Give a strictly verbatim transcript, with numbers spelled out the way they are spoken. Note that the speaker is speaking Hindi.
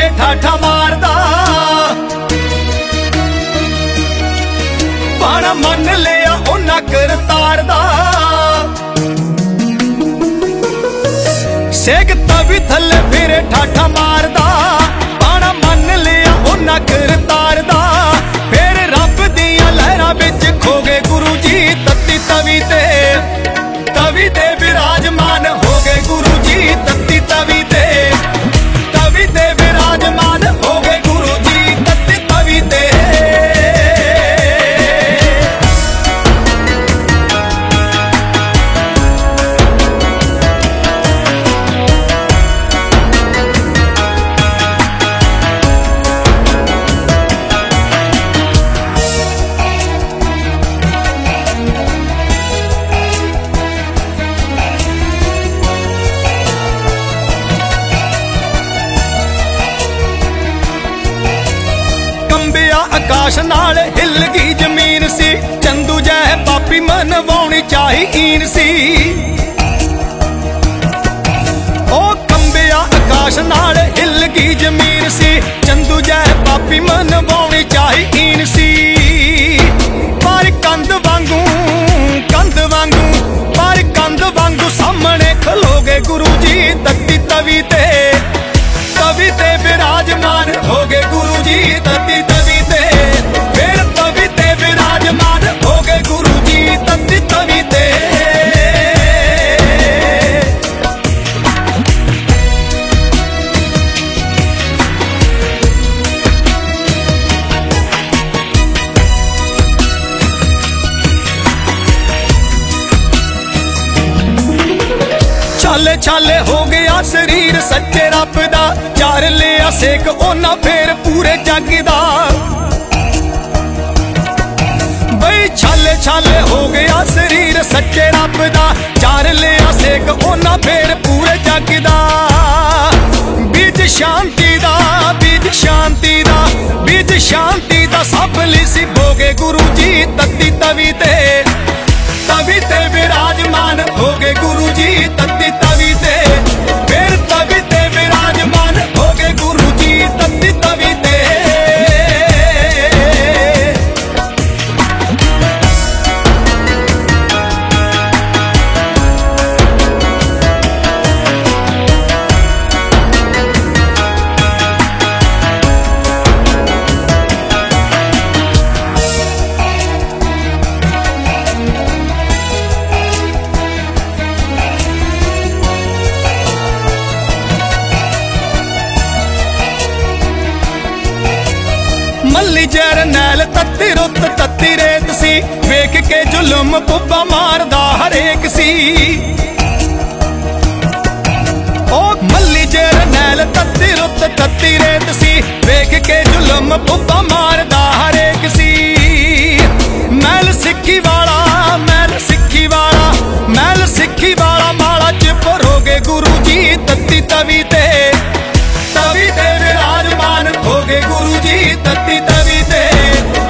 फिरे ठाठा मारदा, पाना मन लिया उन्ना करतार दा। सेक तवी थले फिरे ठाठा मारदा, पाना मन लिया उन्ना करतार दा। फिर रब दियां लहरां विच खो गए गुरु जी तत्ती तवी ते, तवी ते विराजमान हो गए गुरु जी तत्ती तवी ते, तवी ते विराजमान हो गए गुरु जी तत्ती तवी ते। आकाश नाल हिल गई जमीन सी, चंदू जै पापी मनवाउणी चाहिए सी। ओ कंबिया आकाश नाल हिल गई जमीन सी, चंदू जै पापी मनवाउणी चाहिए सी। पर कंध वांगू कंध वांगू पर कंध वांगू सामने खलो गए गुरु जी तत्ती तवी ते, तवी ते विराजमान हो गए गुरु जी तत्ती तवी ते। फिर तवी ते विराजमान हो गए गुरु जी तत्ती तवी ते। छाले छाले हो गया शरीर सच्चे रब दा, चार लिया सेक ओना फिर पूरे जग दा। बई छाले छाले हो गया शरीर सच्चे रब दा, चार लिया सेक ओना फिर पूरे जग दा। बीज शांति दा बीज शांति दा बीज शांति दा सब लिसी भोगे गुरु जी तत्ती तवी ते, तवी ते विराजमान हो गए गुरु जी तत्ती तवी ते। फिर तवी ते विराजमान हो गए गुरु जी तत्ती तवी ते। मल्ली जरनैल तत्ती रुत तत्ती रेत सी, वेख के जुलम पुब्बा मारदा हरेक सी। ओ मल्ली जरनैल तत्ती रुत तत्ती रेत सी, वेख के जुलम पुब्बा मारदा हरेक सी। मैल सिक्खी वाला मैल सिक्खी वाला मैल सिक्खी वाला माला च भरोगे गुरु जी तत्ती तवी ते, तवी ते विराजमान हो गए गुरु जी तत्ती तवी ते।